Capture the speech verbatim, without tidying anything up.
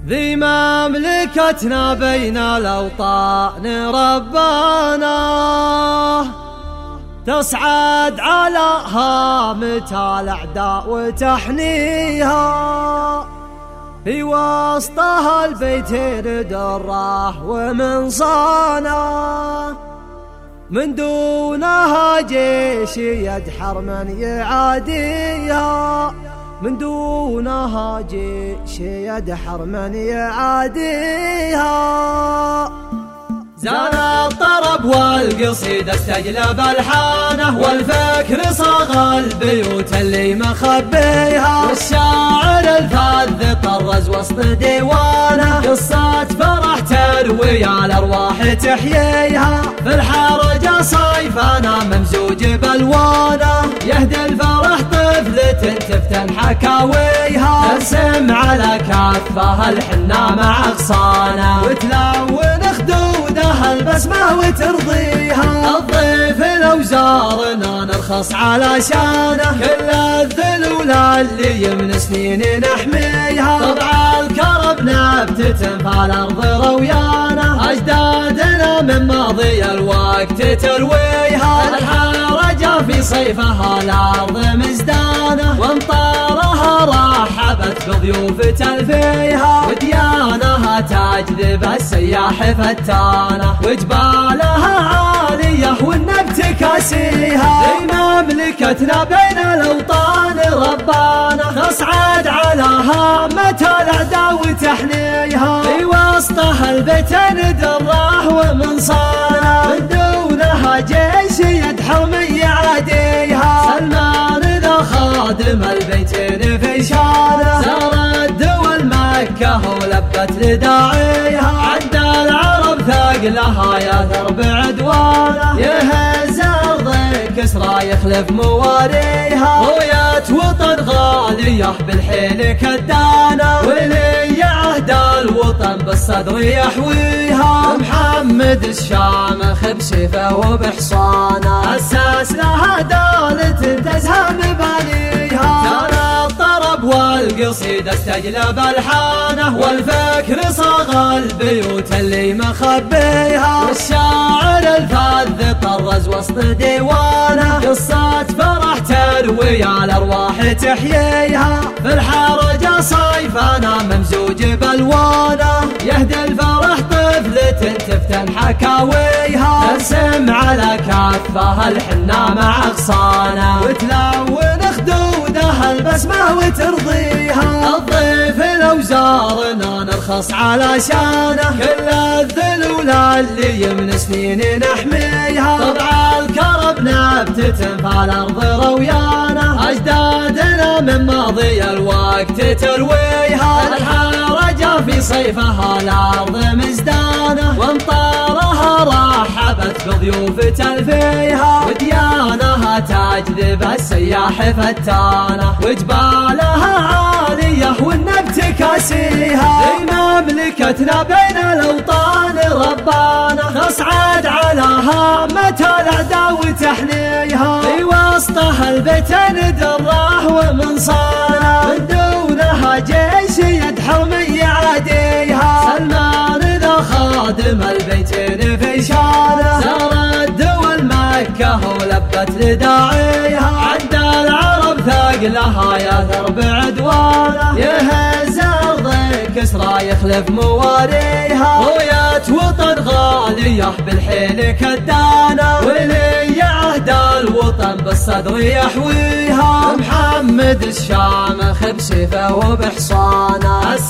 ذي مملكتنا بين الأوطان ربنا، تصعد على هامة الأعداء وتحنيها، في وسطها البيتين دره ومن صانا، من دونها جيش يدحر من يعاديها، من دونها جيش يدحر من يعاديها. زان الطرب والقصيد استجلب الحانه، والفكر صاغ البيوت اللي مخبيها، والشاعر الفذ طرز وسط ديوانه، قصة فرح تروي على الارواح تحييها، في الحرج صيفنا ممزوج بالوانه، يهدي الفرح طفلة تفتن حكاويها، ترسم على كفها الحنة مع غصانه، وتلون خدودها البسمة وترضيها، الضيف لو زارنا نرخص على شانه، كل الذلول اللي من سنين نحميها، طبع الكرب نبتة في الأرض رويانه، أجدادنا من ماضي الوقت ترويها، الحرج في صيفها الأرض مزدانه، وامطارها رحبت بضيوف تلفيها، وديانها تجذب السياح فتانه، وجبالها عالية والنبت كاسيها، ذي مملكتنا بين الأوطان ربانا، تصعد على هامة الأعداء وتحنيها، في وسطها البيتين دراه ومن صانا، من دونها جيش يدحر من يعاديها، سلمان ذا خادم البيتين في شانه، زارت دول مكة ولبت لداعيها، عند العرب ثقلها يثر بعدوانه، يهز أرض كسرى يخلف مواريها، رؤية وطن غالية بالحيل كدانه، ولي عهد الوطن بالصدر يحويها، محمد الشامخ بسيفه وبحصانه، أساس لها دولة تزهى مبانيها، كان الطرب والقصيد استجلب الحانه، والفكر صاغ البيوت اللي مخبيها، والشاعر الفذ طرز وسط ديوانه، قصة فرح تروي على الارواح تحييها، في الحرج صيفنا ممزوج بالوانه، يهدي الفرح طفلة تفتن حكاويها، ترسم على كفها الحنة مع غصانه، وتلون خدودها البسمة وترضيها، الضيف لو زارنا نرخص على شانه، كل الذلول اللي من سنين نحميها، طبع الكرب نبتة في الأرض رويانه، أجدادنا من ماضي الوقت ترويها، الحرج في صيفها الأرض مزدانه، وامطارها رحبت بضيوف تلفيها، وديانها تجذب السياح فتانه، وجبالها عالية والنبت كاسيها، ذي مملكتنا بين الأوطان ربانا، تصعد على هامة الأعداء وتحنيها، في وسطها البيتين دراه ومن صانا، من دونها جيش يدحر من يعاديها، سلمان ذا خادم البيتين في شانه، زارت دول مكة ولبت لداعيها، عند العرب ثقلها يثر بعدوانه، يهز أرض كسرى يخلف مواريها، رؤية وطن غالية بالحيل كدانه، ولي عهد الوطن بالصدر يحويها، محمد الشامخ بسيفه وبحصانه،